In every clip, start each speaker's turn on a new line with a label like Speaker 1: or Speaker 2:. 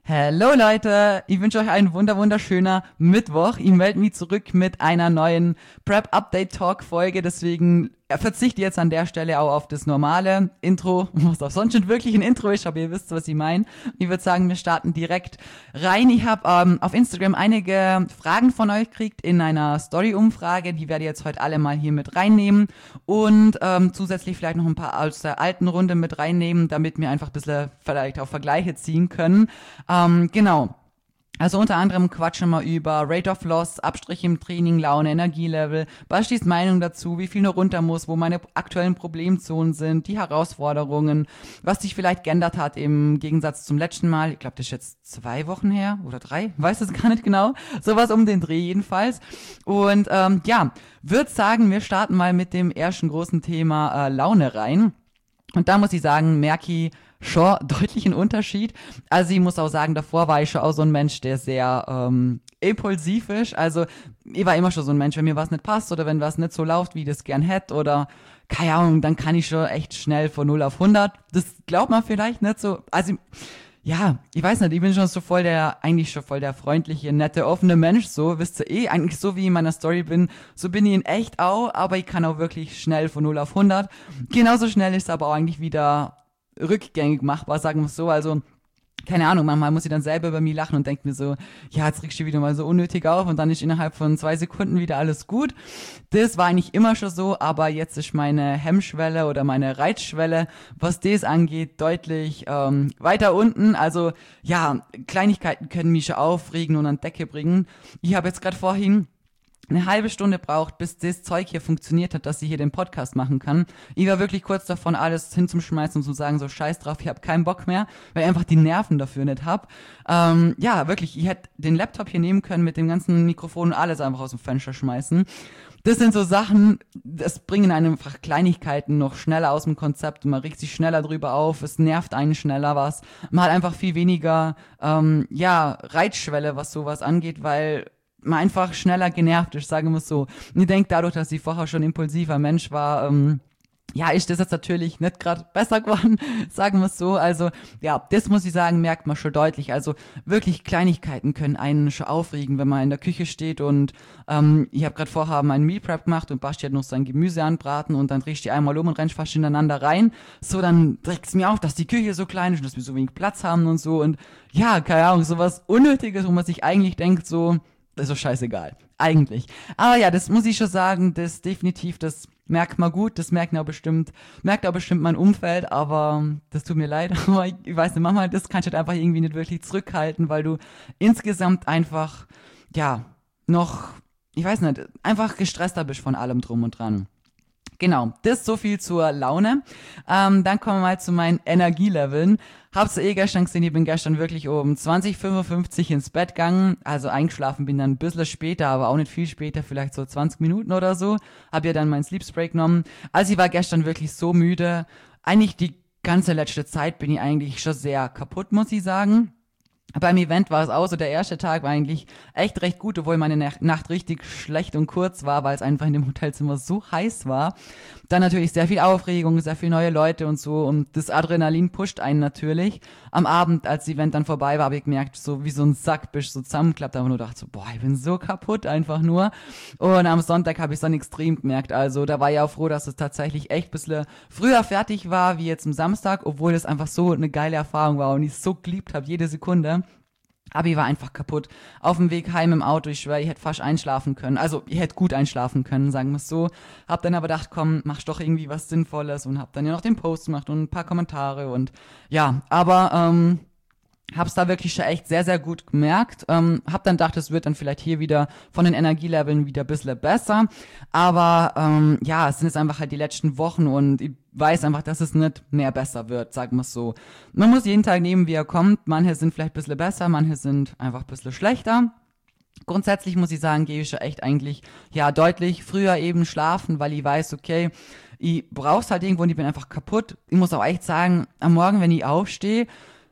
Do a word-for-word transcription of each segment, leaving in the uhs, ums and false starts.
Speaker 1: Hallo Leute, ich wünsche euch einen wunder wunderschöner Mittwoch. Ich melde mich zurück mit einer neuen Prep-Update-Talk-Folge, deswegen verzichte jetzt an der Stelle auch auf das normale Intro, was auch sonst schon wirklich ein Intro ist, aber ihr wisst, was ich meine. Ich würde sagen, wir starten direkt rein. Ich habe ähm, auf Instagram einige Fragen von euch gekriegt in einer Story-Umfrage, die werde ich jetzt heute alle mal hier mit reinnehmen und ähm, zusätzlich vielleicht noch ein paar aus der alten Runde mit reinnehmen, damit wir einfach ein bisschen vielleicht auch Vergleiche ziehen können. Ähm, genau. Also unter anderem quatschen wir über Rate of Loss, Abstriche im Training, Laune, Energielevel, Bastis Meinung dazu, wie viel noch runter muss, wo meine aktuellen Problemzonen sind, die Herausforderungen, was sich vielleicht geändert hat im Gegensatz zum letzten Mal. Ich glaube, das ist jetzt zwei Wochen her oder drei, weiß es gar nicht genau. Sowas um den Dreh jedenfalls. Und ähm, ja, würde sagen, wir starten mal mit dem ersten großen Thema äh, Laune rein. Und da muss ich sagen, merke ich schon deutlichen Unterschied. Also ich muss auch sagen, davor war ich schon auch so ein Mensch, der sehr ähm, impulsiv ist. Also ich war immer schon so ein Mensch, wenn mir was nicht passt oder wenn was nicht so läuft, wie ich das gern hätte oder keine Ahnung, dann kann ich schon echt schnell von null auf hundert. Das glaubt man vielleicht nicht so. Also ja, ich weiß nicht, ich bin schon so voll der, eigentlich schon voll der freundliche, nette, offene Mensch, so, wisst ihr eh, eigentlich so wie ich in meiner Story bin, so bin ich in echt auch, aber ich kann auch wirklich schnell von null auf hundert. Genauso schnell ist es aber auch eigentlich wieder rückgängig machbar, sagen wir es so, also keine Ahnung, manchmal muss ich dann selber über mich lachen und denke mir so, ja, jetzt regst du wieder mal so unnötig auf und dann ist innerhalb von zwei Sekunden wieder alles gut. Das war eigentlich immer schon so, aber jetzt ist meine Hemmschwelle oder meine Reizschwelle, was das angeht, deutlich ähm, weiter unten. Also ja, Kleinigkeiten können mich schon aufregen und an die Decke bringen. Ich habe jetzt gerade vorhin eine halbe Stunde braucht, bis das Zeug hier funktioniert hat, dass ich hier den Podcast machen kann. Ich war wirklich kurz davon, alles hinzuschmeißen und zu sagen, so scheiß drauf, ich habe keinen Bock mehr, weil ich einfach die Nerven dafür nicht hab. Ähm, ja, wirklich, ich hätte den Laptop hier nehmen können mit dem ganzen Mikrofon und alles einfach aus dem Fenster schmeißen. Das sind so Sachen, das bringen einem einfach Kleinigkeiten noch schneller aus dem Konzept und man regt sich schneller drüber auf, es nervt einen schneller was. Man hat einfach viel weniger, ähm, ja, Reizschwelle, was sowas angeht, weil man einfach schneller genervt ist, sagen wir es so. Und ich denke, dadurch, dass ich vorher schon impulsiver Mensch war, ähm, ja, ist das jetzt natürlich nicht gerade besser geworden, sagen wir es so. Also, ja, das muss ich sagen, merkt man schon deutlich. Also, wirklich Kleinigkeiten können einen schon aufregen, wenn man in der Küche steht und ähm, ich habe gerade vorher meinen Meal Prep gemacht und Basti hat noch sein Gemüse anbraten und dann drehst du die einmal um und rennst fast ineinander rein. So, dann trägt es mir auf, dass die Küche so klein ist und dass wir so wenig Platz haben und so. Und ja, keine Ahnung, sowas Unnötiges, wo man sich eigentlich denkt, so, das ist doch scheißegal, eigentlich. Aber ja, das muss ich schon sagen, das definitiv, das merkt man gut, das merkt auch bestimmt, merkt auch bestimmt mein Umfeld, aber das tut mir leid, aber ich, ich weiß nicht, manchmal, das kannst du halt einfach irgendwie nicht wirklich zurückhalten, weil du insgesamt einfach, ja, noch, ich weiß nicht, einfach gestresster bist von allem drum und dran. Genau, das so viel zur Laune. Ähm, dann kommen wir mal zu meinen Energieleveln. Hab's eh gestern gesehen, ich bin gestern wirklich um zwanzig Uhr fünfundfünfzig ins Bett gegangen. Also eingeschlafen bin dann ein bisschen später, aber auch nicht viel später, vielleicht so zwanzig Minuten oder so. Hab ja dann mein Sleep Spray genommen. Also ich war gestern wirklich so müde. Eigentlich die ganze letzte Zeit bin ich eigentlich schon sehr kaputt, muss ich sagen. Beim Event war es auch so, der erste Tag war eigentlich echt recht gut, obwohl meine Nacht richtig schlecht und kurz war, weil es einfach in dem Hotelzimmer so heiß war. Dann natürlich sehr viel Aufregung, sehr viele neue Leute und so und das Adrenalin pusht einen natürlich. Am Abend, als das Event dann vorbei war, habe ich gemerkt, so wie so ein Sack bist, so zusammenklappt, aber nur gedacht so, boah, ich bin so kaputt einfach nur. Und am Sonntag habe ich es dann extrem gemerkt, also da war ich auch froh, dass es tatsächlich echt ein bisschen früher fertig war, wie jetzt am Samstag, obwohl es einfach so eine geile Erfahrung war und ich es so geliebt habe, jede Sekunde. Aber ich war einfach kaputt. Auf dem Weg heim im Auto, ich schwöre, ich hätte fast einschlafen können. Also, ich hätte gut einschlafen können, sagen wir es so. Hab dann aber gedacht, komm, mach doch irgendwie was Sinnvolles und hab dann ja noch den Post gemacht und ein paar Kommentare und ja, aber ähm, hab's da wirklich schon echt sehr, sehr gut gemerkt. Ähm, hab dann gedacht, es wird dann vielleicht hier wieder von den Energieleveln wieder ein bisschen besser. Aber ähm, ja, es sind jetzt einfach halt die letzten Wochen und ich weiß einfach, dass es nicht mehr besser wird, sagen wir es so. Man muss jeden Tag nehmen, wie er kommt. Manche sind vielleicht ein bisschen besser, manche sind einfach ein bisschen schlechter. Grundsätzlich muss ich sagen, gehe ich schon echt eigentlich, ja, deutlich früher eben schlafen, weil ich weiß, okay, ich brauch's halt irgendwo und ich bin einfach kaputt. Ich muss auch echt sagen, am Morgen, wenn ich aufstehe,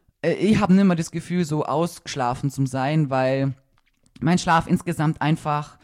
Speaker 1: ich habe nicht mehr das Gefühl, so ausgeschlafen zu sein, weil mein Schlaf insgesamt einfach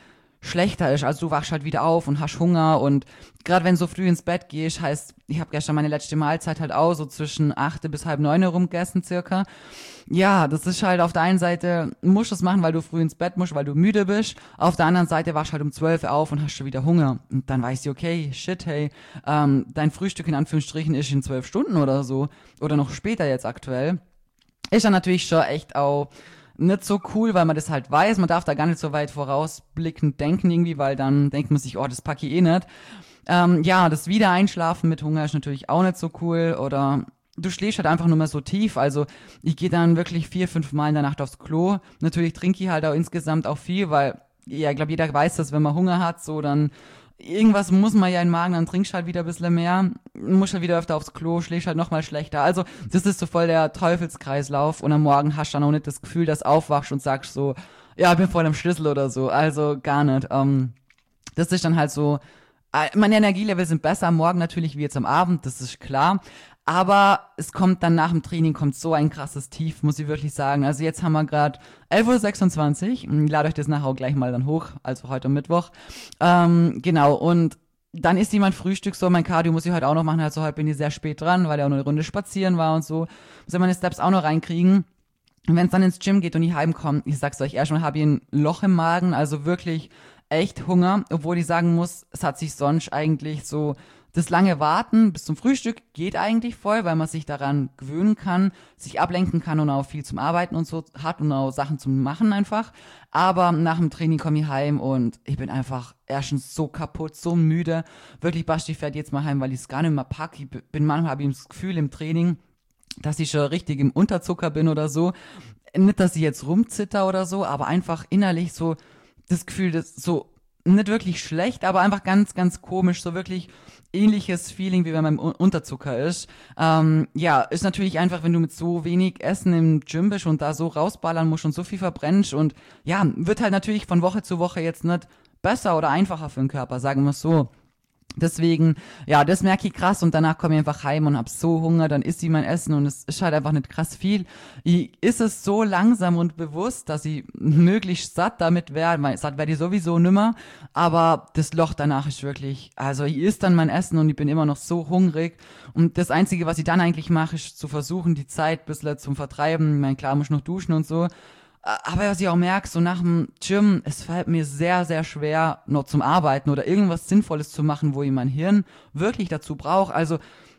Speaker 1: schlechter ist. Also du wachst halt wieder auf und hast Hunger und gerade wenn du so früh ins Bett gehst, heißt, ich habe gestern meine letzte Mahlzeit halt auch so zwischen acht bis halb neun rum gegessen circa. Ja, das ist halt auf der einen Seite, musst du es machen, weil du früh ins Bett musst, weil du müde bist. Auf der anderen Seite wachst du halt um zwölf auf und hast schon wieder Hunger. Und dann weißt du, okay, shit, hey, ähm, dein Frühstück in Anführungsstrichen ist in zwölf Stunden oder so. Oder noch später jetzt aktuell. Ist dann natürlich schon echt auch nicht so cool, weil man das halt weiß. Man darf da gar nicht so weit vorausblickend denken irgendwie, weil dann denkt man sich, oh, das packe ich eh nicht. Ähm, ja, das Wiedereinschlafen mit Hunger ist natürlich auch nicht so cool. Oder du schläfst halt einfach nur mehr so tief. Also ich gehe dann wirklich vier, fünf Mal in der Nacht aufs Klo. Natürlich trinke ich halt auch insgesamt auch viel, weil, ja, ich glaube, jeder weiß das, wenn man Hunger hat, so dann irgendwas muss man ja in den Magen, dann trinkst du halt wieder ein bisschen mehr, musst halt wieder öfter aufs Klo, schläfst halt nochmal schlechter. Also das ist so voll der Teufelskreislauf und am Morgen hast du dann auch nicht das Gefühl, dass du aufwachst und sagst so, ja, ich bin voll am Schlüssel oder so. Also gar nicht. Ähm, das ist dann halt so, äh, meine Energielevel sind besser am Morgen natürlich wie jetzt am Abend, das ist klar. Aber es kommt dann nach dem Training kommt so ein krasses Tief, muss ich wirklich sagen. Also jetzt haben wir gerade elf Uhr sechsundzwanzig. Ich lade euch das nachher auch gleich mal dann hoch, also heute Mittwoch. Ähm, genau, und dann ist jemand Frühstück so, mein Cardio muss ich heute auch noch machen. Also heute bin ich sehr spät dran, weil er auch noch eine Runde spazieren war und so. Muss ich meine Steps auch noch reinkriegen. Und wenn es dann ins Gym geht und ich heimkomme, ich sag's euch, erstmal habe ich ein Loch im Magen, also wirklich echt Hunger. Obwohl ich sagen muss, es hat sich sonst eigentlich so das lange Warten bis zum Frühstück geht eigentlich voll, weil man sich daran gewöhnen kann, sich ablenken kann und auch viel zum Arbeiten und so hat und auch Sachen zum Machen einfach. Aber nach dem Training komme ich heim und ich bin einfach erstens so kaputt, so müde. Wirklich, Basti fährt jetzt mal heim, weil ich es gar nicht mehr packe. Ich bin manchmal, habe ich das Gefühl im Training, dass ich schon richtig im Unterzucker bin oder so. Nicht, dass ich jetzt rumzitter oder so, aber einfach innerlich so das Gefühl, dass so nicht wirklich schlecht, aber einfach ganz, ganz komisch, so wirklich ähnliches Feeling, wie wenn man im Unterzucker ist. Ähm, ja, ist natürlich einfach, wenn du mit so wenig Essen im Gym bist und da so rausballern musst und so viel verbrennst und ja, wird halt natürlich von Woche zu Woche jetzt nicht besser oder einfacher für den Körper, sagen wir es so. Deswegen, ja, das merke ich krass und danach komme ich einfach heim und hab so Hunger, dann isst ich mein Essen und es ist halt einfach nicht krass viel. Ich ist es so langsam und bewusst, dass ich möglichst satt damit wäre, weil satt werde ich sowieso nimmer, aber das Loch danach ist wirklich, also ich isst dann mein Essen und ich bin immer noch so hungrig und das Einzige, was ich dann eigentlich mache, ist zu versuchen, die Zeit ein bisschen zum Vertreiben. Ich meine, klar, muss ich noch duschen und so. Aber was ich auch merke, so nach dem Gym, es fällt mir sehr, sehr schwer, noch zum Arbeiten oder irgendwas Sinnvolles zu machen, wo ich mein Hirn wirklich dazu brauche. Also,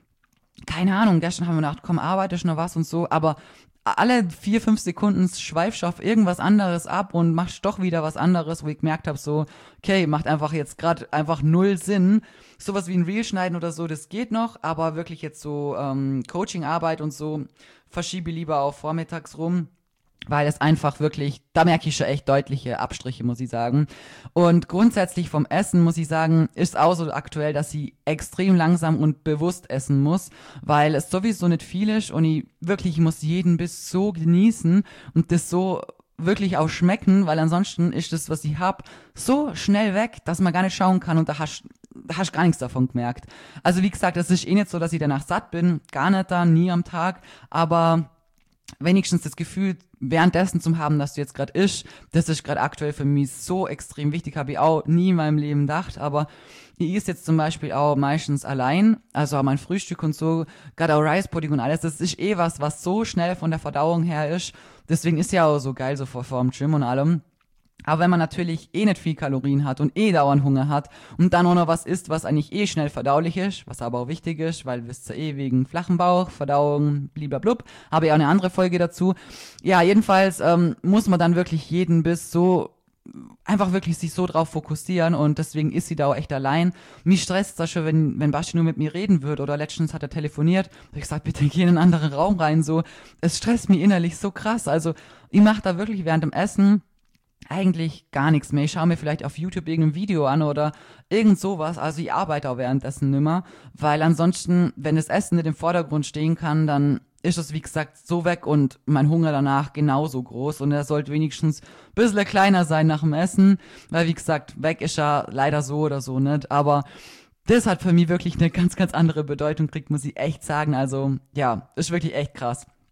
Speaker 1: keine Ahnung, gestern haben wir gedacht, komm, arbeite ich noch was und so, aber alle vier, fünf Sekunden schweifst du auf irgendwas anderes ab und machst doch wieder was anderes, wo ich gemerkt habe, so, okay, macht einfach jetzt gerade einfach null Sinn. Sowas wie ein Reel schneiden oder so, das geht noch, aber wirklich jetzt so ähm, Coaching-Arbeit und so verschiebe ich lieber auf vormittags rum. Weil es einfach wirklich, da merke ich schon echt deutliche Abstriche, muss ich sagen. Und grundsätzlich vom Essen, muss ich sagen, ist auch so aktuell, dass ich extrem langsam und bewusst essen muss, weil es sowieso nicht viel ist und ich wirklich, ich muss jeden Biss so genießen und das so wirklich auch schmecken, weil ansonsten ist das, was ich hab, so schnell weg, dass man gar nicht schauen kann und da hast da hast gar nichts davon gemerkt. Also wie gesagt, es ist eh nicht so, dass ich danach satt bin, gar nicht da, nie am Tag, aber wenigstens das Gefühl währenddessen zu haben, dass du jetzt gerade isch, das ist gerade aktuell für mich so extrem wichtig, habe ich auch nie in meinem Leben gedacht, aber ich esse jetzt zum Beispiel auch meistens allein, also auch mein Frühstück und so, gerade auch Rice Pudding und alles, das ist eh was, was so schnell von der Verdauung her ist, deswegen ist ja auch so geil so vor, vor dem Gym und allem. Aber wenn man natürlich eh nicht viel Kalorien hat und eh dauernd Hunger hat und dann auch noch was isst, was eigentlich eh schnell verdaulich ist, was aber auch wichtig ist, weil wisst ihr eh wegen flachen Bauch, Verdauung, bliblablub, habe ich auch eine andere Folge dazu. Ja, jedenfalls ähm, muss man dann wirklich jeden Biss so einfach wirklich sich so drauf fokussieren und deswegen ist sie da auch echt allein. Mich stresst das schon, wenn, wenn Basti nur mit mir reden würde oder letztens hat er telefoniert, hab ich gesagt, bitte geh in einen anderen Raum rein, so. Es stresst mich innerlich so krass, also ich mache da wirklich während dem Essen eigentlich gar nichts mehr. Ich schaue mir vielleicht auf YouTube irgendein Video an oder irgend sowas. Also ich arbeite auch währenddessen nimmer, weil ansonsten, wenn das Essen nicht im Vordergrund stehen kann, dann ist es, wie gesagt, so weg und mein Hunger danach genauso groß und er sollte wenigstens ein bisschen kleiner sein nach dem Essen, weil, wie gesagt, weg ist ja leider so oder so nicht, aber das hat für mich wirklich eine ganz, ganz andere Bedeutung gekriegt, muss ich echt sagen. Also, ja, ist wirklich echt krass.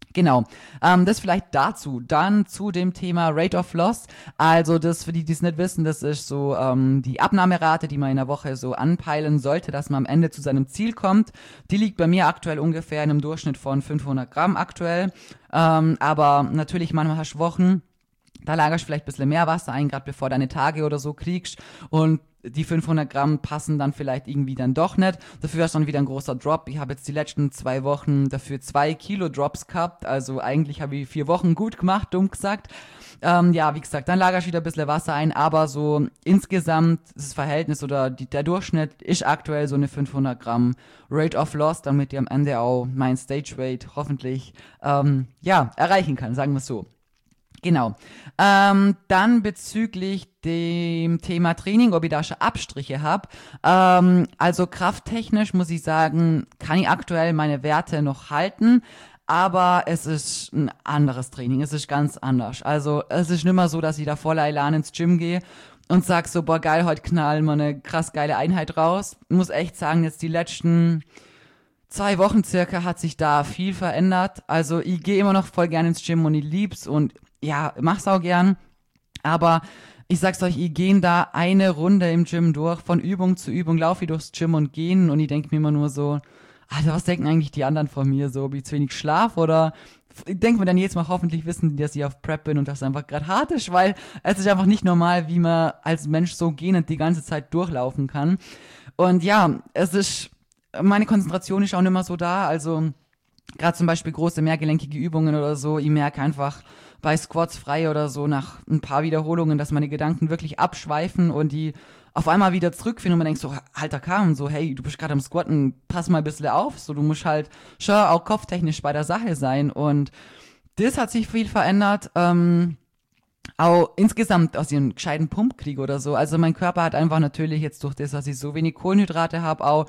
Speaker 1: Genau, ähm, das vielleicht dazu. Dann zu dem Thema Rate of Loss. Also das, für die, die es nicht wissen, das ist so ähm, die Abnahmerate, die man in der Woche so anpeilen sollte, dass man am Ende zu seinem Ziel kommt. Die liegt bei mir aktuell ungefähr in einem Durchschnitt von fünfhundert Gramm aktuell. Ähm, aber natürlich manchmal hast du Wochen, da lagerst du vielleicht ein bisschen mehr Wasser ein, gerade bevor deine Tage oder so kriegst, und die fünfhundert Gramm passen dann vielleicht irgendwie dann doch nicht. Dafür ist dann wieder ein großer Drop. Ich habe jetzt die letzten zwei Wochen dafür zwei Kilo Drops gehabt. Also eigentlich habe ich vier Wochen gut gemacht, dumm gesagt. Ähm, ja, wie gesagt, dann lagerst du wieder ein bisschen Wasser ein, aber so insgesamt das Verhältnis oder die, der Durchschnitt ist aktuell so eine fünfhundert Gramm Rate of Loss, damit ihr am Ende auch mein Stage Weight hoffentlich ähm, ja, erreichen kann, sagen wir es so. Genau. Ähm, dann bezüglich dem Thema Training, ob ich da schon Abstriche habe. Ähm, also krafttechnisch muss ich sagen, kann ich aktuell meine Werte noch halten, aber es ist ein anderes Training. Es ist ganz anders. Also es ist nicht mehr so, dass ich da voller Elan ins Gym gehe und sag so, boah geil, heute knallen wir eine krass geile Einheit raus. Ich muss echt sagen, jetzt die letzten zwei Wochen circa hat sich da viel verändert. Also ich gehe immer noch voll gern ins Gym und ich lieb's und ja, mach's auch gern, aber ich sag's euch, ich gehe da eine Runde im Gym durch, von Übung zu Übung, laufe ich durchs Gym und gehen und ich denke mir immer nur so, Alter, was denken eigentlich die anderen von mir so, ob ich zu wenig schlaf oder ich denke mir dann jedes Mal, hoffentlich wissen die, dass ich auf Prep bin und das einfach gerade hart ist, weil es ist einfach nicht normal, wie man als Mensch so gähnend die ganze Zeit durchlaufen kann. Und ja, es ist, meine Konzentration ist auch nicht mehr so da, also gerade zum Beispiel große mehrgelenkige Übungen oder so, ich merke einfach bei Squats frei oder so nach ein paar Wiederholungen, dass meine Gedanken wirklich abschweifen und die auf einmal wieder zurückfinden und man denkt so, alter Kam, so hey, du bist gerade am Squatten, pass mal ein bisschen auf, so du musst halt schon auch kopftechnisch bei der Sache sein und das hat sich viel verändert, ähm, auch insgesamt aus ihrem gescheiten Pump kriege oder so. Also mein Körper hat einfach natürlich jetzt durch das, dass ich so wenig Kohlenhydrate habe, auch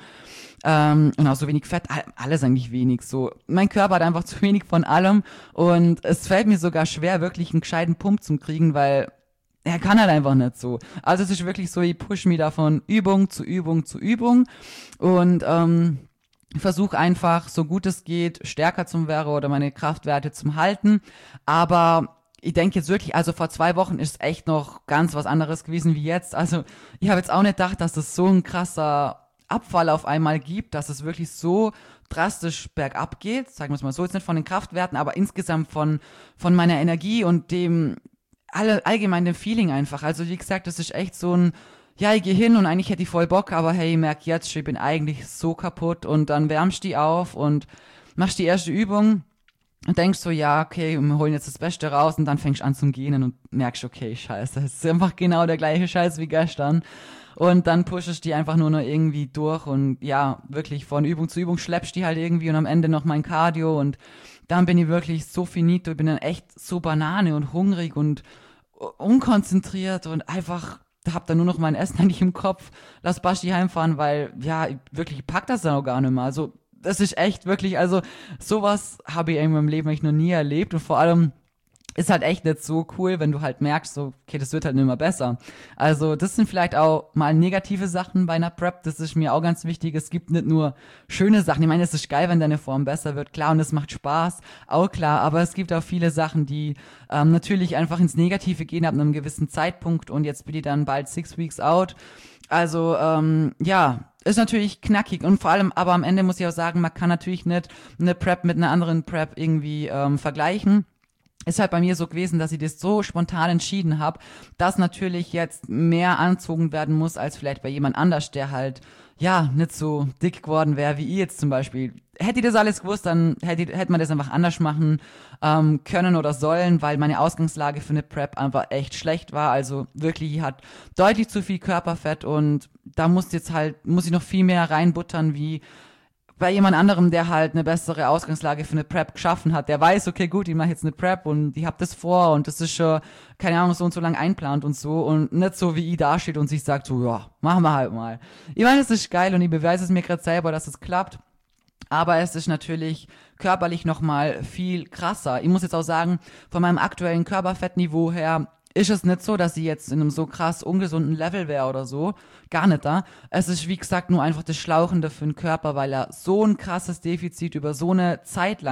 Speaker 1: ähm, und auch so wenig Fett, alles eigentlich wenig. So, mein Körper hat einfach zu wenig von allem und es fällt mir sogar schwer, wirklich einen gescheiten Pump zu kriegen, weil er kann halt einfach nicht so. Also es ist wirklich so, ich push mich da von Übung zu Übung zu Übung und ähm, versuche einfach, so gut es geht, stärker zum werden oder meine Kraftwerte zum halten, aber ich denke jetzt wirklich, also vor zwei Wochen ist es echt noch ganz was anderes gewesen wie jetzt. Also ich habe jetzt auch nicht gedacht, dass es so ein krasser Abfall auf einmal gibt, dass es wirklich so drastisch bergab geht. Sagen wir es mal so, jetzt nicht von den Kraftwerten, aber insgesamt von, von meiner Energie und dem alle, allgemein dem Feeling einfach. Also wie gesagt, das ist echt so ein, ja, ich gehe hin und eigentlich hätte ich voll Bock, aber hey, ich merke jetzt, ich bin eigentlich so kaputt und dann wärmst du die auf und machst die erste Übung und denkst so, ja, okay, wir holen jetzt das Beste raus und dann fängst du an zum Gähnen und merkst, okay, scheiße, es ist einfach genau der gleiche Scheiß wie gestern. Und dann pushst die einfach nur noch irgendwie durch und ja, wirklich von Übung zu Übung schleppst die halt irgendwie und am Ende noch mein Cardio und dann bin ich wirklich so finito, ich bin dann echt so Banane und hungrig und unkonzentriert und einfach hab dann nur noch mein Essen eigentlich im Kopf, lass Basti heimfahren, weil ja, ich wirklich ich pack das dann auch gar nicht mehr. Also das ist echt wirklich, also sowas habe ich in meinem Leben eigentlich noch nie erlebt und vor allem ist halt echt nicht so cool, wenn du halt merkst, so, okay, das wird halt nicht mehr besser. Also das sind vielleicht auch mal negative Sachen bei einer Prep, das ist mir auch ganz wichtig. Es gibt nicht nur schöne Sachen, ich meine, es ist geil, wenn deine Form besser wird, klar, und es macht Spaß, auch klar, aber es gibt auch viele Sachen, die ähm, natürlich einfach ins Negative gehen ab einem gewissen Zeitpunkt und jetzt bin ich dann bald six weeks out. Also, ähm, ja, ist natürlich knackig und vor allem, aber am Ende muss ich auch sagen, man kann natürlich nicht eine Prep mit einer anderen Prep irgendwie ähm, vergleichen. Ist halt bei mir so gewesen, dass ich das so spontan entschieden habe, dass natürlich jetzt mehr angezogen werden muss, als vielleicht bei jemand anders, der halt, ja, nicht so dick geworden wäre, wie ich jetzt zum Beispiel. Hätte ich das alles gewusst, dann hätte, hätte man das einfach anders machen ähm, können oder sollen, weil meine Ausgangslage für eine Prep einfach echt schlecht war. Also wirklich, ich hatte deutlich zu viel Körperfett und da muss jetzt halt, muss ich noch viel mehr reinbuttern, wie bei jemand anderem, der halt eine bessere Ausgangslage für eine Prep geschaffen hat, der weiß, okay, gut, ich mache jetzt eine Prep und ich hab das vor und das ist schon, keine Ahnung, so und so lang einplant und so und nicht so, wie ich da steht und sich sagt so, ja, machen wir halt mal. Ich meine, es ist geil und ich beweise es mir gerade selber, dass es klappt, aber es ist natürlich körperlich nochmal viel krasser. Ich muss jetzt auch sagen, von meinem aktuellen Körperfettniveau her ist es nicht so, dass ich jetzt in einem so krass ungesunden Level wäre oder so. Gar nicht da. Es ist, wie gesagt, nur einfach das Schlauchende für den Körper, weil er so ein krasses Defizit über so eine Zeit lang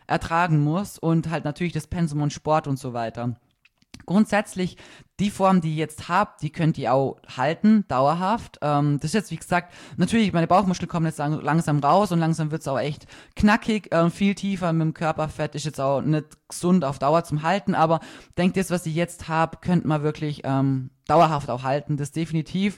Speaker 1: ertragen muss und halt natürlich das Pensum und Sport und so weiter. Grundsätzlich, die Form, die ihr jetzt habt, die könnt ihr auch halten, dauerhaft. Ähm, das ist jetzt, wie gesagt, natürlich, meine Bauchmuskeln kommen jetzt lang, langsam raus und langsam wird's auch echt knackig, äh, viel tiefer mit dem Körperfett, ist jetzt auch nicht gesund auf Dauer zum Halten, aber denkt, das, was ihr jetzt habt, könnt man wirklich ähm, dauerhaft auch halten, das definitiv.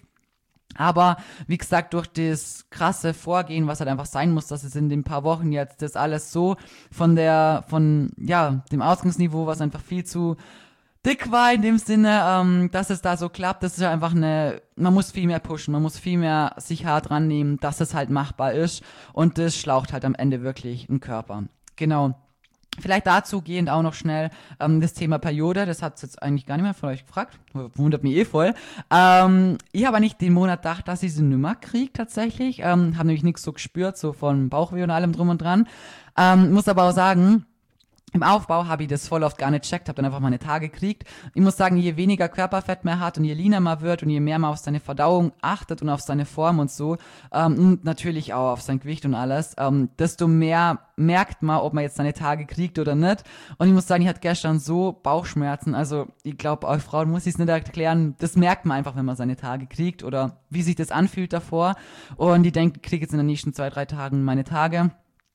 Speaker 1: Aber wie gesagt, durch das krasse Vorgehen, was halt einfach sein muss, dass es in den paar Wochen jetzt das alles so von der, von, ja, dem Ausgangsniveau, was einfach viel zu dick war in dem Sinne, ähm, dass es da so klappt, das ist ja einfach eine, man muss viel mehr pushen, man muss viel mehr sich hart rannehmen, dass es halt machbar ist und das schlaucht halt am Ende wirklich einen Körper. Genau. Vielleicht dazu gehend auch noch schnell ähm, das Thema Periode, das hat jetzt eigentlich gar nicht mehr von euch gefragt, wundert mich eh voll. Ähm, ich habe nicht den Monat gedacht, dass ich sie nimmer kriege tatsächlich, ähm, habe nämlich nichts so gespürt, so von Bauchweh und allem drum und dran. Ähm, muss aber auch sagen, im Aufbau habe ich das voll oft gar nicht checkt, habe dann einfach meine Tage gekriegt. Ich muss sagen, je weniger Körperfett man hat und je leaner man wird und je mehr man auf seine Verdauung achtet und auf seine Form und so, ähm, und natürlich auch auf sein Gewicht und alles, ähm, desto mehr merkt man, ob man jetzt seine Tage kriegt oder nicht. Und ich muss sagen, ich hatte gestern so Bauchschmerzen, also ich glaube, euch Frauen muss ich es nicht erklären, das merkt man einfach, wenn man seine Tage kriegt oder wie sich das anfühlt davor. Und ich denke, ich kriege jetzt in den nächsten zwei, drei Tagen meine Tage.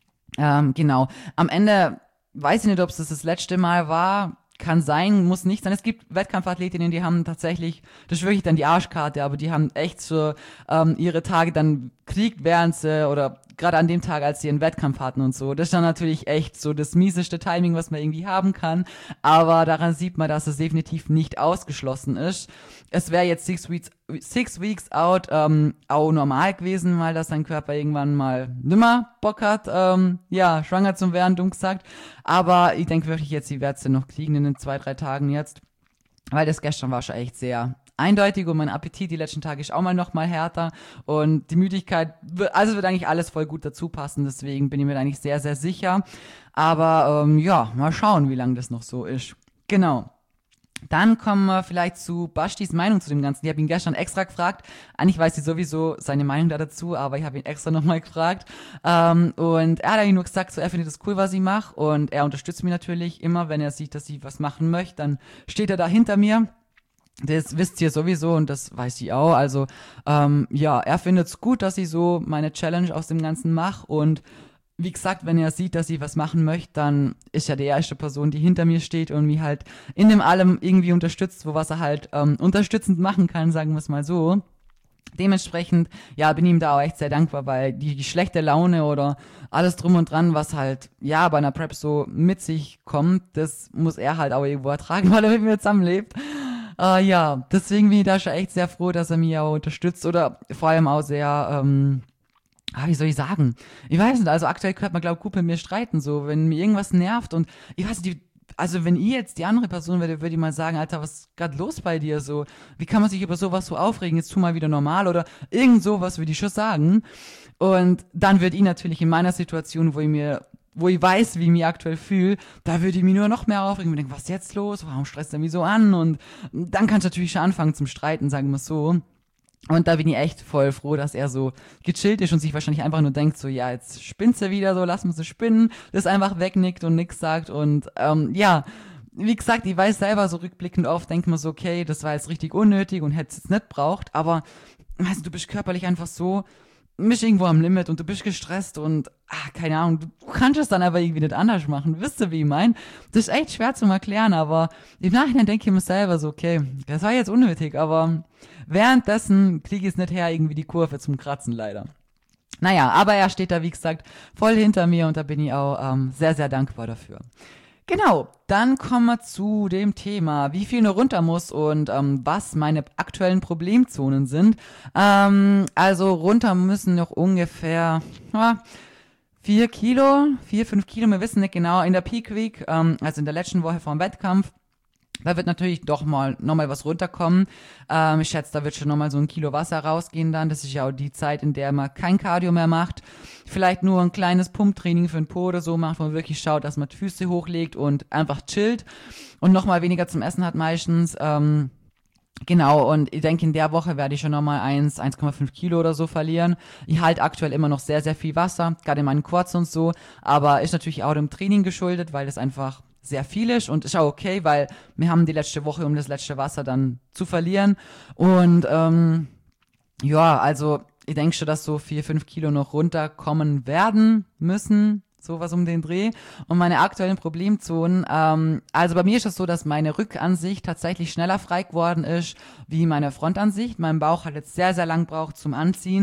Speaker 1: Ähm, genau. Am Ende weiß ich nicht, ob es das, das letzte Mal war. Kann sein, muss nicht sein. Es gibt Wettkampfathletinnen, die haben tatsächlich, das ist wirklich dann die Arschkarte, aber die haben echt so ähm, ihre Tage dann kriegt, während sie, oder gerade an dem Tag, als sie einen Wettkampf hatten und so. Das ist dann natürlich echt so das mieseste Timing, was man irgendwie haben kann. Aber daran sieht man, dass es definitiv nicht ausgeschlossen ist. Es wäre jetzt six weeks, six weeks out ähm, auch normal gewesen, weil dass sein Körper irgendwann mal nimmer Bock hat, ähm, ja, schwanger zu werden, dumm gesagt. Aber ich denke wirklich jetzt, sie wird sie noch kriegen in den zwei, drei Tagen jetzt. Weil das gestern war schon echt sehr eindeutig und mein Appetit die letzten Tage ist auch mal noch mal härter und die Müdigkeit, wird, also wird eigentlich alles voll gut dazu passen, deswegen bin ich mir da eigentlich sehr, sehr sicher. Aber ähm, ja, mal schauen, wie lange das noch so ist. Genau. Dann kommen wir vielleicht zu Bashtis Meinung zu dem Ganzen. Ich habe ihn gestern extra gefragt. Eigentlich weiß ich sowieso seine Meinung da dazu, aber ich habe ihn extra nochmal gefragt. Ähm, und er hat eigentlich nur gesagt, so, er findet das cool, was ich mache. Und er unterstützt mich natürlich immer, wenn er sieht, dass ich was machen möchte. Dann steht er da hinter mir. Das wisst ihr sowieso und das weiß ich auch. Also ähm, ja, er findet es gut, dass ich so meine Challenge aus dem Ganzen mache. Und wie gesagt, wenn er sieht, dass ich was machen möchte, dann ist er die erste Person, die hinter mir steht und mich halt in dem allem irgendwie unterstützt, wo was er halt ähm, unterstützend machen kann, sagen wir es mal so. Dementsprechend, ja, bin ihm da auch echt sehr dankbar, weil die, die schlechte Laune oder alles drum und dran, was halt, ja, bei einer Prep so mit sich kommt, das muss er halt auch irgendwo ertragen, weil er mit mir zusammenlebt. Äh, ja, deswegen bin ich da schon echt sehr froh, dass er mich auch unterstützt oder vor allem auch sehr, ähm, ah, wie soll ich sagen? Ich weiß nicht, also aktuell könnte man, glaube ich, gut mit mir streiten, so, wenn mir irgendwas nervt und ich weiß nicht, die, also wenn ich jetzt die andere Person wäre, würde ich mal sagen, Alter, was ist gerade los bei dir, so, wie kann man sich über sowas so aufregen, jetzt tu mal wieder normal oder irgend sowas würde ich schon sagen und dann würde ich natürlich in meiner Situation, wo ich mir wo ich weiß, wie ich mich aktuell fühle, da würde ich mich nur noch mehr aufregen und denken, was ist jetzt los, warum stresst er mich so an und dann kannst du natürlich schon anfangen zum Streiten, sagen wir es so. Und da bin ich echt voll froh, dass er so gechillt ist und sich wahrscheinlich einfach nur denkt, so, ja, jetzt spinnt sie wieder so, lass uns sie spinnen, das einfach wegnickt und nix sagt und ähm, ja, wie gesagt, ich weiß selber so rückblickend oft, denkt man so, okay, das war jetzt richtig unnötig und hätte es jetzt nicht braucht, aber weißt du, du bist körperlich einfach so, bist irgendwo am Limit und du bist gestresst und, ach, keine Ahnung, du kannst es dann aber irgendwie nicht anders machen, wisst ihr, wie ich mein? Das ist echt schwer zu erklären, aber im Nachhinein denke ich mir selber so, okay, das war jetzt unnötig, aber währenddessen kriege ich es nicht her, irgendwie die Kurve zum Kratzen, leider. Naja, aber er steht da, wie gesagt, voll hinter mir und da bin ich auch ähm, sehr, sehr dankbar dafür. Genau, dann kommen wir zu dem Thema, wie viel nur runter muss und ähm, was meine aktuellen Problemzonen sind. Ähm, also runter müssen noch ungefähr ja, vier Kilo, vier, fünf Kilo, wir wissen nicht genau, in der Peak Week, ähm, also in der letzten Woche vor dem Wettkampf. Da wird natürlich doch mal nochmal was runterkommen. Ähm, ich schätze, da wird schon nochmal so ein Kilo Wasser rausgehen dann. Das ist ja auch die Zeit, in der man kein Cardio mehr macht. Vielleicht nur ein kleines Pumptraining für den Po oder so macht, wo man wirklich schaut, dass man die Füße hochlegt und einfach chillt und nochmal weniger zum Essen hat meistens. Ähm, Genau, und ich denke, in der Woche werde ich schon nochmal eins, eins Komma fünf Kilo oder so verlieren. Ich halte aktuell immer noch sehr, sehr viel Wasser, gerade in meinen Quads und so, aber ist natürlich auch dem Training geschuldet, weil das einfach sehr viel ist und ist auch okay, weil wir haben die letzte Woche, um das letzte Wasser dann zu verlieren. Und ähm, ja, also ich denke schon, dass so vier, fünf Kilo noch runterkommen werden müssen. Sowas um den Dreh. Und meine aktuellen Problemzonen, ähm, also bei mir ist es so, dass meine Rückansicht tatsächlich schneller frei geworden ist, wie meine Frontansicht. Mein Bauch hat jetzt sehr, sehr lang gebraucht zum Anziehen.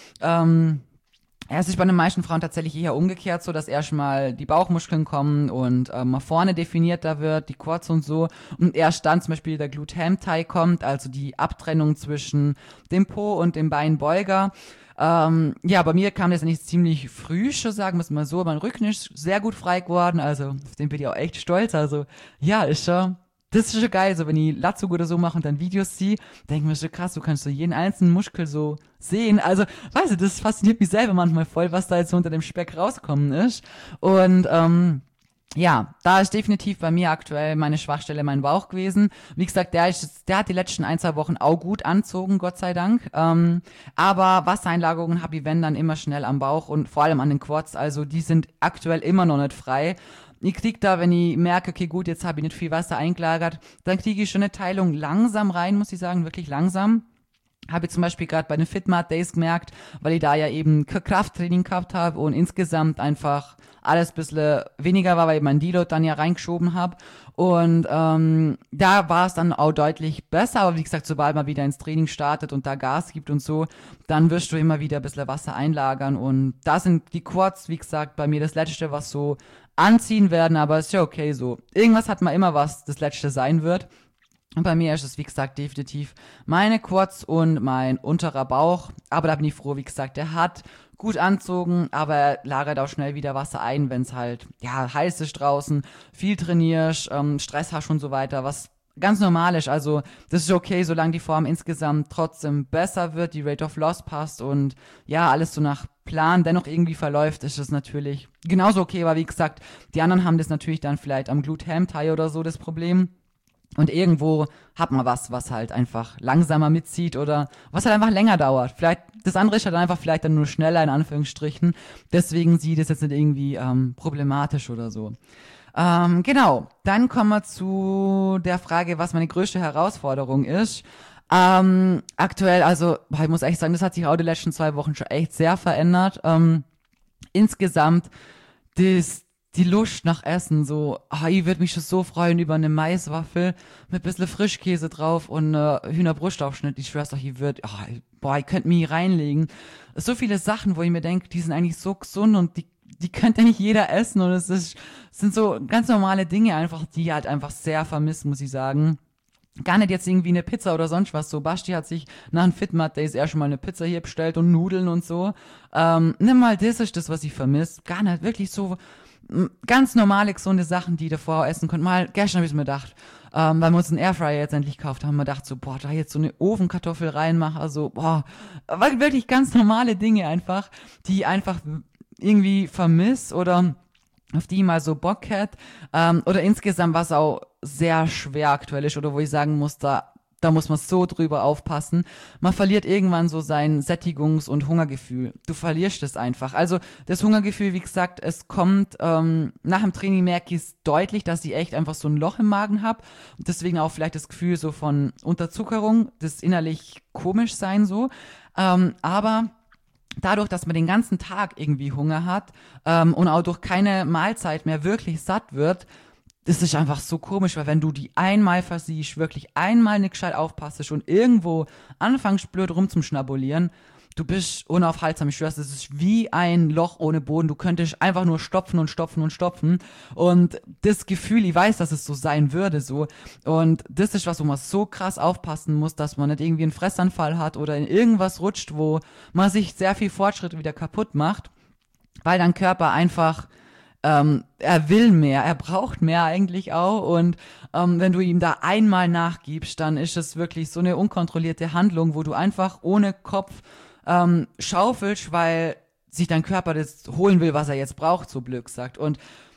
Speaker 1: Ähm, Es ist bei den meisten Frauen tatsächlich eher umgekehrt so, dass erstmal die Bauchmuskeln kommen und ähm, mal vorne definierter wird, die Quads und so. Und erst dann zum Beispiel der Glute-Ham-Thigh kommt, also die Abtrennung zwischen dem Po und dem Beinbeuger. Ähm, ja, bei mir kam das eigentlich ziemlich früh schon, sagen wir es mal so. Mein Rücken ist sehr gut frei geworden, also auf den bin ich auch echt stolz. Also ja, ist schon, das ist schon geil, so wenn ich Latzug oder so mache und dann Videos sehe, denke ich mir schon krass, du kannst so jeden einzelnen Muskel so sehen. Also, weißt du, das fasziniert mich selber manchmal voll, was da jetzt so unter dem Speck rausgekommen ist. Und ähm, ja, da ist definitiv bei mir aktuell meine Schwachstelle mein Bauch gewesen. Wie gesagt, der, ist, der hat die letzten ein, zwei Wochen auch gut anzogen, Gott sei Dank. Ähm, aber Wassereinlagerungen habe ich, wenn, dann immer schnell am Bauch und vor allem an den Quads. Also die sind aktuell immer noch nicht frei. Ich krieg da, wenn ich merke, okay gut, jetzt habe ich nicht viel Wasser eingelagert, dann kriege ich schon eine Teilung langsam rein, muss ich sagen, wirklich langsam. Habe ich zum Beispiel gerade bei den Fitmart Days gemerkt, weil ich da ja eben Krafttraining gehabt habe und insgesamt einfach alles ein bisschen weniger war, weil ich meinen Deload dann ja reingeschoben habe. Und ähm, da war es dann auch deutlich besser. Aber wie gesagt, sobald man wieder ins Training startet und da Gas gibt und so, dann wirst du immer wieder ein bisschen Wasser einlagern. Und da sind die Quads, wie gesagt, bei mir das Letzte, was so anziehen werden. Aber ist ja okay so. Irgendwas hat man immer, was das Letzte sein wird. Und bei mir ist es, wie gesagt, definitiv meine Quads und mein unterer Bauch. Aber da bin ich froh, wie gesagt, der hat gut anzogen, aber er lagert auch schnell wieder Wasser ein, wenn es halt, ja, heiß ist draußen, viel trainierst, ähm, Stress hast und so weiter, was ganz normal ist. Also das ist okay, solange die Form insgesamt trotzdem besser wird, die Rate of Loss passt und ja, alles so nach Plan dennoch irgendwie verläuft, ist das natürlich genauso okay. Aber wie gesagt, die anderen haben das natürlich dann vielleicht am Glute-Ham-Thigh oder so das Problem. Und irgendwo hat man was, was halt einfach langsamer mitzieht oder was halt einfach länger dauert. Vielleicht, das andere ist halt einfach vielleicht dann nur schneller in Anführungsstrichen. Deswegen sieht es jetzt nicht irgendwie ähm, problematisch oder so. Ähm, genau, dann kommen wir zu der Frage, was meine größte Herausforderung ist. Ähm, aktuell, also boah, ich muss echt sagen, das hat sich auch die letzten zwei Wochen schon echt sehr verändert. Ähm, insgesamt, das die Lust nach Essen, so, ah, ich würde mich schon so freuen über eine Maiswaffel mit ein bisschen Frischkäse drauf und äh, Hühnerbrustaufschnitt. Ich schwör's doch, ich würde, ah, boah, ich könnte mich reinlegen. So viele Sachen, wo ich mir denke, die sind eigentlich so gesund und die, die könnte nicht jeder essen und es ist, es sind so ganz normale Dinge einfach, die ich halt einfach sehr vermisst, muss ich sagen. Gar nicht jetzt irgendwie eine Pizza oder sonst was. So, Basti hat sich nach dem Fitmat Days erst schon mal eine Pizza hier bestellt und Nudeln und so. Ähm, nimm mal, das ist das, was ich vermisse. Gar nicht, wirklich so ganz normale, gesunde Sachen, die ihr davor essen könnt. Mal, gestern habe ich mir gedacht, ähm, weil wir uns einen Airfryer jetzt endlich gekauft haben, haben wir gedacht so, boah, da jetzt so eine Ofenkartoffel reinmache, also, boah, weil wirklich ganz normale Dinge einfach, die ich einfach irgendwie vermiss oder auf die ich mal so Bock hätte, ähm, oder insgesamt was auch sehr schwer aktuell ist oder wo ich sagen muss, da Da muss man so drüber aufpassen. Man verliert irgendwann so sein Sättigungs- und Hungergefühl. Du verlierst es einfach. Also das Hungergefühl, wie gesagt, es kommt, ähm, nach dem Training merke ich es deutlich, dass ich echt einfach so ein Loch im Magen habe. Und deswegen auch vielleicht das Gefühl so von Unterzuckerung, das innerlich komisch sein so. Ähm, aber dadurch, dass man den ganzen Tag irgendwie Hunger hat ähm, und auch durch keine Mahlzeit mehr wirklich satt wird, das ist einfach so komisch, weil wenn du die einmal versiehst, wirklich einmal nicht gescheit aufpasst und irgendwo anfängst blöd rumzuschnabulieren, du bist unaufhaltsam. Ich schwör's, das ist wie ein Loch ohne Boden. Du könntest einfach nur stopfen und stopfen und stopfen. Und das Gefühl, ich weiß, dass es so sein würde, so. Und das ist was, wo man so krass aufpassen muss, dass man nicht irgendwie einen Fressanfall hat oder in irgendwas rutscht, wo man sich sehr viel Fortschritt wieder kaputt macht, weil dein Körper einfach Ähm, er will mehr, er braucht mehr eigentlich auch und ähm, wenn du ihm da einmal nachgibst, dann ist es wirklich so eine unkontrollierte Handlung, wo du einfach ohne Kopf ähm, schaufelst, weil sich dein Körper das holen will, was er jetzt braucht, so blöd gesagt. Und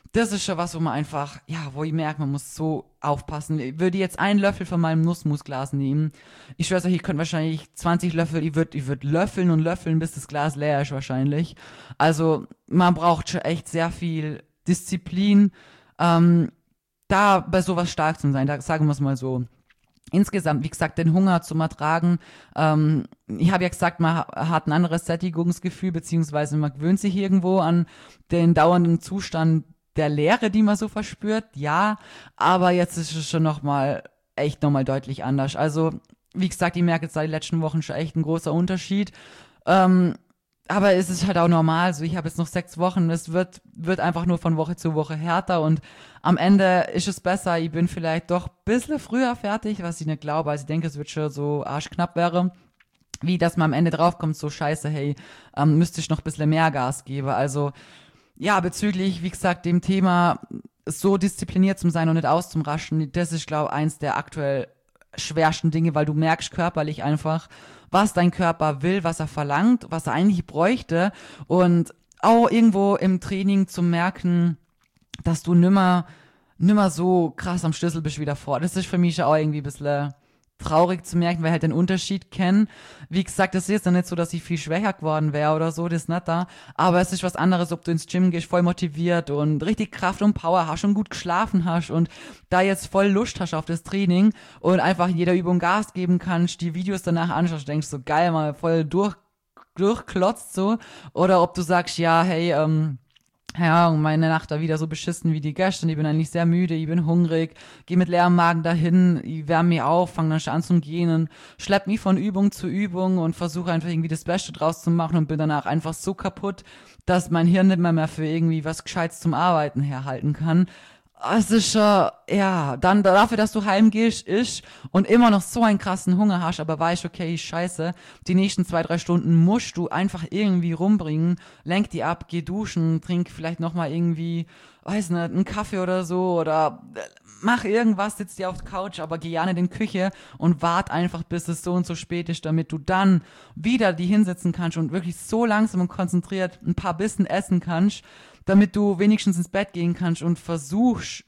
Speaker 1: das ist schon was, wo man einfach, ja, wo ich merke, man muss so aufpassen. Ich würde jetzt einen Löffel von meinem Nussmusglas nehmen. Ich schwör's euch, ich könnte wahrscheinlich zwanzig Löffel, ich würde ich würd löffeln und löffeln, bis das Glas leer ist wahrscheinlich. Also man braucht schon echt sehr viel Disziplin, ähm, da bei sowas stark zu sein, da sagen wir es mal so. Insgesamt, wie gesagt, den Hunger zu ertragen. Ähm, ich habe ja gesagt, man ha- hat ein anderes Sättigungsgefühl, beziehungsweise man gewöhnt sich irgendwo an den dauernden Zustand der Leere, die man so verspürt. Ja, aber jetzt ist es schon nochmal, echt nochmal deutlich anders. Also, wie gesagt, ich merke jetzt seit den letzten Wochen schon echt ein großer Unterschied. Ähm, aber es ist halt auch normal, so ich habe jetzt noch sechs Wochen, es wird, wird einfach nur von Woche zu Woche härter und am Ende ist es besser, ich bin vielleicht doch ein bisschen früher fertig, was ich nicht glaube, also ich denke, es wird schon so arschknapp wäre, wie dass man am Ende draufkommt, so scheiße, hey, ähm, müsste ich noch ein bisschen mehr Gas geben, also ja, bezüglich, wie gesagt, dem Thema so diszipliniert zu sein und nicht auszumraschen, das ist, glaube ich, eins der aktuell schwersten Dinge, weil du merkst körperlich einfach, was dein Körper will, was er verlangt, was er eigentlich bräuchte und auch irgendwo im Training zu merken, dass du nimmer, nimmer so krass am Schlüssel bist wie davor. Das ist für mich auch irgendwie ein bisschen traurig zu merken, weil ich halt den Unterschied kennen. Wie gesagt, es ist jetzt noch nicht so, dass ich viel schwächer geworden wäre oder so, das ist nicht da. Aber es ist was anderes, ob du ins Gym gehst, voll motiviert und richtig Kraft und Power hast und gut geschlafen hast und da jetzt voll Lust hast auf das Training und einfach in jeder Übung Gas geben kannst, die Videos danach anschaust, denkst so geil, mal voll durch, durchklotzt so. Oder ob du sagst, ja, hey, ähm, ja, und meine Nacht da wieder so beschissen wie die gestern. Ich bin eigentlich sehr müde, ich bin hungrig, gehe mit leerem Magen dahin, ich wärme mich auf, fange dann schon an zum Gehen, schlepp mich von Übung zu Übung und versuche einfach irgendwie das Beste draus zu machen und bin danach einfach so kaputt, dass mein Hirn nicht mehr, mehr für irgendwie was Gescheites zum Arbeiten herhalten kann. Es ist schon, ja, dann dafür, dass du heimgehst, isch und immer noch so einen krassen Hunger hast, aber weißt, okay, scheiße, die nächsten zwei, drei Stunden musst du einfach irgendwie rumbringen, lenk die ab, geh duschen, trink vielleicht nochmal irgendwie, weiß nicht, einen Kaffee oder so oder äh, mach irgendwas, sitz dir auf der Couch, aber geh ja nicht in die Küche und wart einfach, bis es so und so spät ist, damit du dann wieder die hinsetzen kannst und wirklich so langsam und konzentriert ein paar Bissen essen kannst, damit du wenigstens ins Bett gehen kannst und versuchst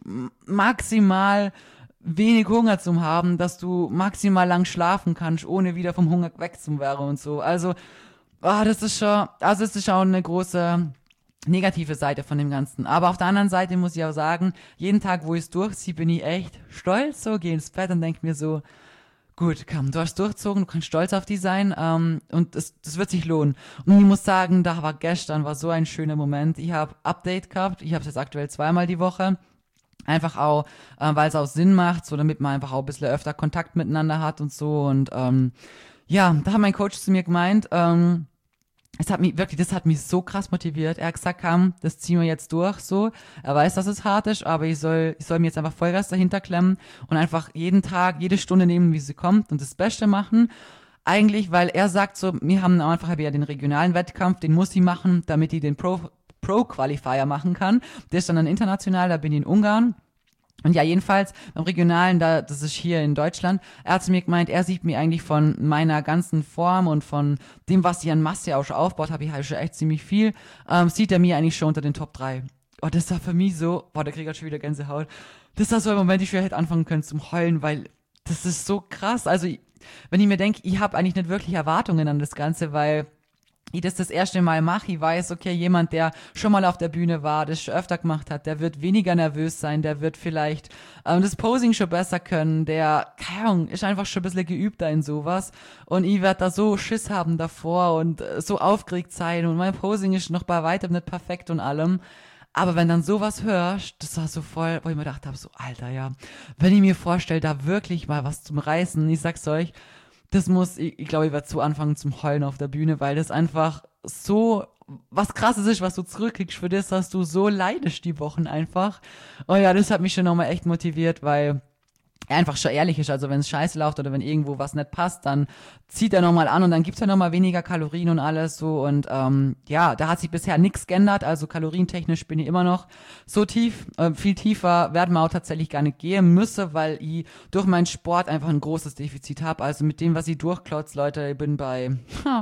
Speaker 1: maximal wenig Hunger zu haben, dass du maximal lang schlafen kannst, ohne wieder vom Hunger weg zu werden und so. Also, ah, das ist schon, also es ist schon eine große negative Seite von dem Ganzen. Aber auf der anderen Seite muss ich auch sagen, jeden Tag, wo ich es durchziehe, bin ich echt stolz, so, gehe ins Bett und denke mir so, gut, komm, du hast durchgezogen, du kannst stolz auf dich sein, ähm, und das, das wird sich lohnen. Und ich muss sagen, da war gestern war so ein schöner Moment. Ich habe Update gehabt, ich habe es jetzt aktuell zweimal die Woche. Einfach auch, äh, weil es auch Sinn macht, so damit man einfach auch ein bisschen öfter Kontakt miteinander hat und so. Und ähm, ja, da hat mein Coach zu mir gemeint, ähm, es hat mich wirklich, das hat mich so krass motiviert. Er hat gesagt, komm, das ziehen wir jetzt durch, so. Er weiß, dass es hart ist, aber ich soll, ich soll mir jetzt einfach Vollgas dahinter klemmen und einfach jeden Tag, jede Stunde nehmen, wie sie kommt und das Beste machen. Eigentlich, weil er sagt so, wir haben am Anfang hab ich ja den regionalen Wettkampf, den muss ich machen, damit ich den Pro, Pro-Qualifier machen kann. Der ist dann ein international, da bin ich in Ungarn. Und ja, jedenfalls beim Regionalen, da, das ist hier in Deutschland, er hat zu mir gemeint, er sieht mir eigentlich von meiner ganzen Form und von dem, was ich an Masse auch schon aufbaut, habe ich halt schon echt ziemlich viel, ähm, sieht er mir eigentlich schon unter den Top drei. Oh, das war für mich so, boah, der kriegt grad schon wieder Gänsehaut. Das war so ein Moment, ich hätte anfangen können zum Heulen, weil das ist so krass. Also, ich- wenn ich mir denke, ich habe eigentlich nicht wirklich Erwartungen an das Ganze, weil ich das das erste Mal mache, ich weiß, okay, jemand, der schon mal auf der Bühne war, das schon öfter gemacht hat, der wird weniger nervös sein, der wird vielleicht ähm, das Posing schon besser können, der, keine Ahnung, ist einfach schon ein bisschen geübter in sowas und ich werde da so Schiss haben davor und äh, so aufgeregt sein und mein Posing ist noch bei weitem nicht perfekt und allem. Aber wenn dann sowas hörst, das war so voll, wo ich mir gedacht habe, so, Alter, ja, wenn ich mir vorstelle, da wirklich mal was zum Reißen, ich sag's euch, das muss, ich, ich glaube, ich werde so anfangen zum Heulen auf der Bühne, weil das einfach so was Krasses ist, was du zurückkriegst für das, dass du so leidest die Wochen einfach. Und ja, das hat mich schon nochmal echt motiviert, weil er einfach schon ehrlich ist, also wenn es scheiße läuft oder wenn irgendwo was nicht passt, dann zieht er nochmal an und dann gibt's ja nochmal weniger Kalorien und alles so und ähm, ja, da hat sich bisher nichts geändert, also kalorientechnisch bin ich immer noch so tief, äh, viel tiefer werden wir auch tatsächlich gar nicht gehen müssen, weil ich durch meinen Sport einfach ein großes Defizit habe, also mit dem, was ich durchklotz, Leute, ich bin bei,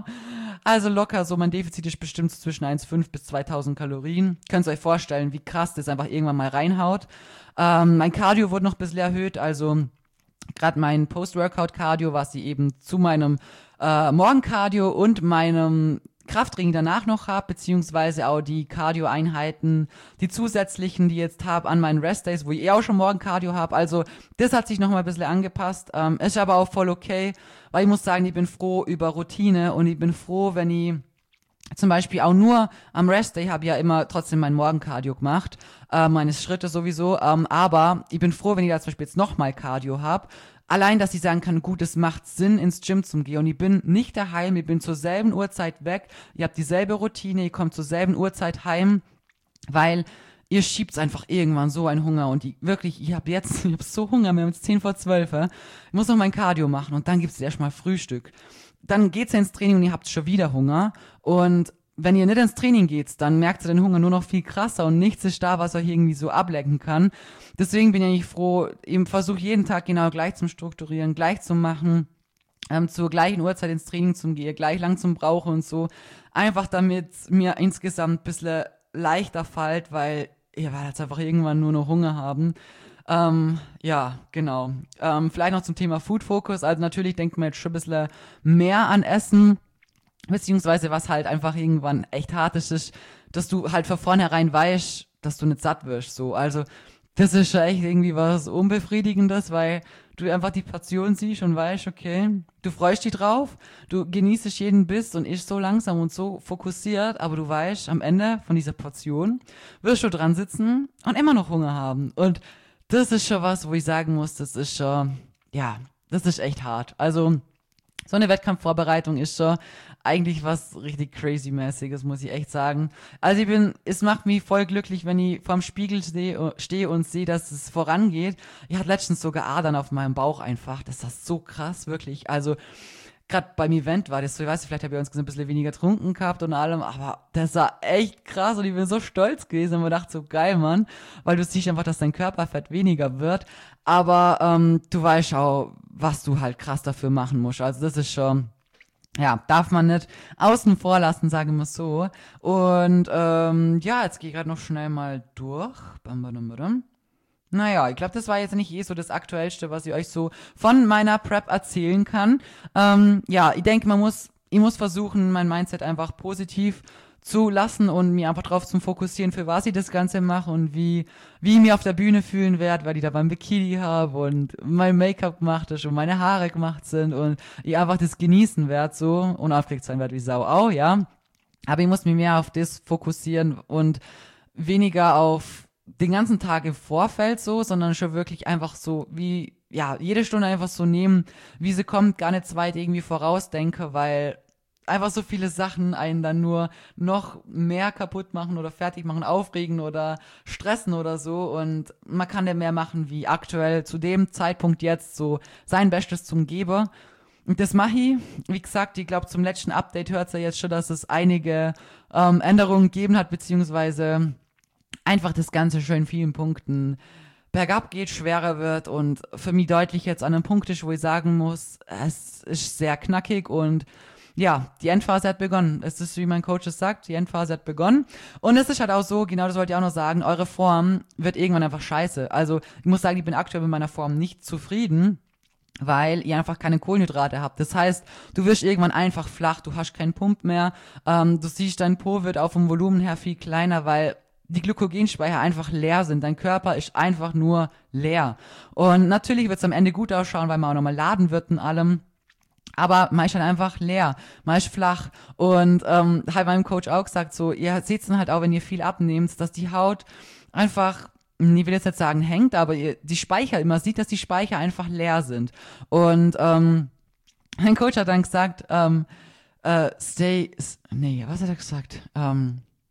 Speaker 1: also locker so, mein Defizit ist bestimmt zwischen eins Komma fünf bis zweitausend Kalorien, könnt ihr euch vorstellen, wie krass das einfach irgendwann mal reinhaut. Ähm, mein Cardio wurde noch ein bisschen erhöht, also gerade mein Post-Workout-Cardio, was ich eben zu meinem äh, Morgencardio und meinem Krafttraining danach noch habe, beziehungsweise auch die Cardio-Einheiten, die zusätzlichen, die ich jetzt habe an meinen Rest-Days, wo ich eh auch schon Morgencardio habe, also das hat sich nochmal ein bisschen angepasst, ähm, ist aber auch voll okay, weil ich muss sagen, ich bin froh über Routine und ich bin froh, wenn ich zum Beispiel auch nur am Restday habe ich ja immer trotzdem mein Morgencardio gemacht, äh, meine Schritte sowieso, ähm, aber ich bin froh, wenn ich da zum Beispiel jetzt nochmal Cardio habe. Allein, dass ich sagen kann, gut, es macht Sinn, ins Gym zu gehen und ich bin nicht daheim, ich bin zur selben Uhrzeit weg, ihr habt dieselbe Routine, ihr kommt zur selben Uhrzeit heim, weil ihr schiebt einfach irgendwann so einen Hunger und die, wirklich, ich habe jetzt, ich habe so Hunger, wir haben jetzt zehn vor zwölf, ich muss noch mein Cardio machen und dann gibt's erstmal Frühstück. Dann geht's ja ins Training und ihr habt schon wieder Hunger und wenn ihr nicht ins Training geht, dann merkt ihr den Hunger nur noch viel krasser und nichts ist da, was euch irgendwie so ablenken kann. Deswegen bin ich eigentlich froh, eben versuche jeden Tag genau gleich zum Strukturieren, gleich zu machen, ähm, zur gleichen Uhrzeit ins Training zu gehen, gleich lang zum Brauchen und so. Einfach damit mir insgesamt ein bisschen leichter fällt, weil ihr werdet jetzt einfach irgendwann nur noch Hunger haben. Ähm, ja, genau. Ähm, vielleicht noch zum Thema Food Focus. Also natürlich denkt man jetzt schon ein bisschen mehr an Essen, beziehungsweise was halt einfach irgendwann echt hart ist, ist, dass du halt von vornherein weißt, dass du nicht satt wirst. So. Also das ist schon echt irgendwie was Unbefriedigendes, weil du einfach die Portion siehst und weißt, okay, du freust dich drauf, du genießt jeden Biss und isst so langsam und so fokussiert, aber du weißt, am Ende von dieser Portion wirst du dran sitzen und immer noch Hunger haben. Und das ist schon was, wo ich sagen muss, das ist schon, ja, das ist echt hart. Also, so eine Wettkampfvorbereitung ist schon eigentlich was richtig crazy-mäßiges, muss ich echt sagen. Also ich bin, es macht mich voll glücklich, wenn ich vorm Spiegel stehe stehe und sehe, dass es vorangeht. Ich hatte letztens sogar Adern auf meinem Bauch einfach. Das ist so krass, wirklich. Also, gerade beim Event war das so, ich weiß nicht, vielleicht habe ich uns ein bisschen weniger getrunken gehabt und allem, aber das war echt krass und ich bin so stolz gewesen und mir dachte so, geil, Mann, weil du siehst einfach, dass dein Körperfett weniger wird, aber ähm, du weißt auch, was du halt krass dafür machen musst, also das ist schon, ja, darf man nicht außen vor lassen, sagen wir so. Und ähm, ja, jetzt gehe ich gerade noch schnell mal durch. Bam, bam, bam. Naja, ich glaube, das war jetzt nicht eh so das Aktuellste, was ich euch so von meiner Prep erzählen kann. Ähm, ja, ich denke, man muss, ich muss versuchen, mein Mindset einfach positiv zu lassen und mir einfach drauf zu fokussieren, für was ich das Ganze mache und wie, wie ich mich auf der Bühne fühlen werde, weil ich da beim Bikini habe und mein Make-up gemacht ist und meine Haare gemacht sind und ich einfach das genießen werde, so, und aufgeregt sein werde wie Sau auch, ja. Aber ich muss mich mehr auf das fokussieren und weniger auf den ganzen Tag im Vorfeld so, sondern schon wirklich einfach so wie, ja, jede Stunde einfach so nehmen, wie sie kommt, gar nicht so weit irgendwie vorausdenke, weil einfach so viele Sachen einen dann nur noch mehr kaputt machen oder fertig machen, aufregen oder stressen oder so und man kann ja mehr machen wie aktuell zu dem Zeitpunkt jetzt so sein Bestes zum Geber. Und das mache ich, wie gesagt, ich glaube zum letzten Update hört ihr jetzt schon, dass es einige ähm, Änderungen gegeben hat, beziehungsweise einfach das Ganze schon in vielen Punkten bergab geht, schwerer wird und für mich deutlich jetzt an einem Punkt ist, wo ich sagen muss, es ist sehr knackig und ja, die Endphase hat begonnen. Es ist, wie mein Coach es sagt, die Endphase hat begonnen. Und es ist halt auch so, genau das wollte ich auch noch sagen, eure Form wird irgendwann einfach scheiße. Also ich muss sagen, ich bin aktuell mit meiner Form nicht zufrieden, weil ihr einfach keine Kohlenhydrate habt. Das heißt, du wirst irgendwann einfach flach, du hast keinen Pump mehr, ähm, du siehst, dein Po wird auch vom Volumen her viel kleiner, weil die Glykogenspeicher einfach leer sind. Dein Körper ist einfach nur leer. Und natürlich wird es am Ende gut ausschauen, weil man auch nochmal laden wird und allem. Aber man ist halt einfach leer, man ist flach und ähm, hat meinem Coach auch gesagt, so, ihr seht dann halt auch, wenn ihr viel abnehmt, dass die Haut einfach, ich will jetzt nicht sagen hängt, aber ihr, die Speicher, man sieht, dass die Speicher einfach leer sind. Und ähm, mein Coach hat dann gesagt, ähm, äh, stay, nee, was hat er gesagt? Ähm,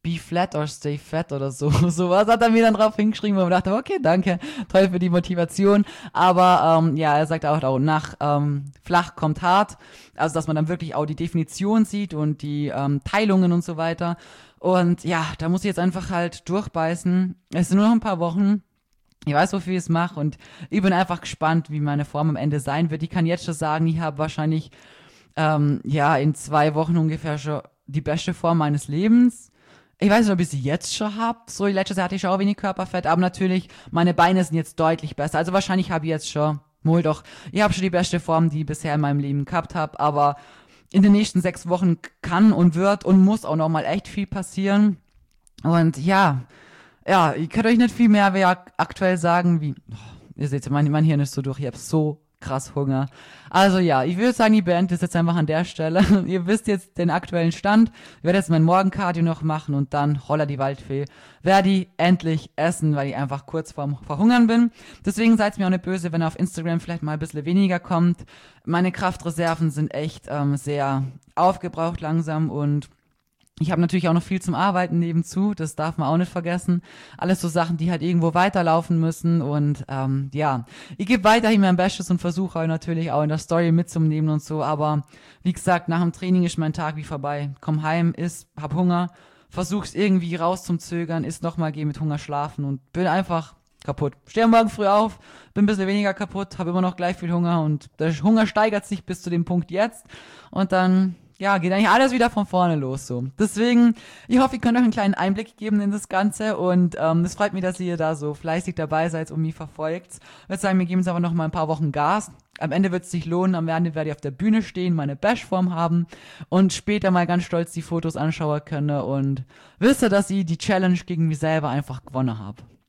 Speaker 1: be flat or stay fat oder so. Sowas hat er mir dann drauf hingeschrieben, wo ich dachte, okay, danke, toll für die Motivation. Aber ähm, ja, er sagt auch, auch nach ähm, flach kommt hart. Also, dass man dann wirklich auch die Definition sieht und die ähm, Teilungen und so weiter. Und ja, da muss ich jetzt einfach halt durchbeißen. Es sind nur noch ein paar Wochen. Ich weiß, wofür ich es mache und ich bin einfach gespannt, wie meine Form am Ende sein wird. Ich kann jetzt schon sagen, ich habe wahrscheinlich ähm, ja in zwei Wochen ungefähr schon die beste Form meines Lebens. Ich weiß nicht, ob ich sie jetzt schon habe. So, letztes Jahr hatte ich schon auch wenig Körperfett, aber natürlich, meine Beine sind jetzt deutlich besser. Also wahrscheinlich habe ich jetzt schon, wohl doch, ich habe schon die beste Form, die ich bisher in meinem Leben gehabt habe, aber in den nächsten sechs Wochen kann und wird und muss auch nochmal echt viel passieren. Und ja, ja, ich kann euch nicht viel mehr wie ak- aktuell sagen, wie, oh, ihr seht, mein, mein Hirn ist so durch, ich habe so krass Hunger. Also ja, ich würde sagen, ich beende das jetzt einfach an der Stelle. Ihr wisst jetzt den aktuellen Stand. Ich werde jetzt mein Morgencardio noch machen und dann, holla die Waldfee, werde ich endlich essen, weil ich einfach kurz vorm Verhungern bin. Deswegen seid mir auch nicht böse, wenn auf Instagram vielleicht mal ein bisschen weniger kommt. Meine Kraftreserven sind echt ähm, sehr aufgebraucht langsam und ich habe natürlich auch noch viel zum Arbeiten nebenzu, das darf man auch nicht vergessen. Alles so Sachen, die halt irgendwo weiterlaufen müssen und ähm, ja, ich gebe weiterhin mein Bestes und versuche auch natürlich auch in der Story mitzunehmen und so, aber wie gesagt, nach dem Training ist mein Tag wie vorbei. Komm heim, iss, hab Hunger, versuch's irgendwie raus zum Zögern, iss nochmal, geh mit Hunger schlafen und bin einfach kaputt. Stehe morgen früh auf, bin ein bisschen weniger kaputt, habe immer noch gleich viel Hunger und der Hunger steigert sich bis zu dem Punkt jetzt und dann ja, geht eigentlich alles wieder von vorne los so. Deswegen, ich hoffe, ihr könnt euch einen kleinen Einblick geben in das Ganze und ähm, es freut mich, dass ihr da so fleißig dabei seid und mich verfolgt. Ich würde sagen, wir geben es aber noch mal ein paar Wochen Gas. Am Ende wird es sich lohnen, am Ende werde ich auf der Bühne stehen, meine Bashform haben und später mal ganz stolz die Fotos anschauen können und wisst ihr, dass ich die Challenge gegen mich selber einfach gewonnen habe.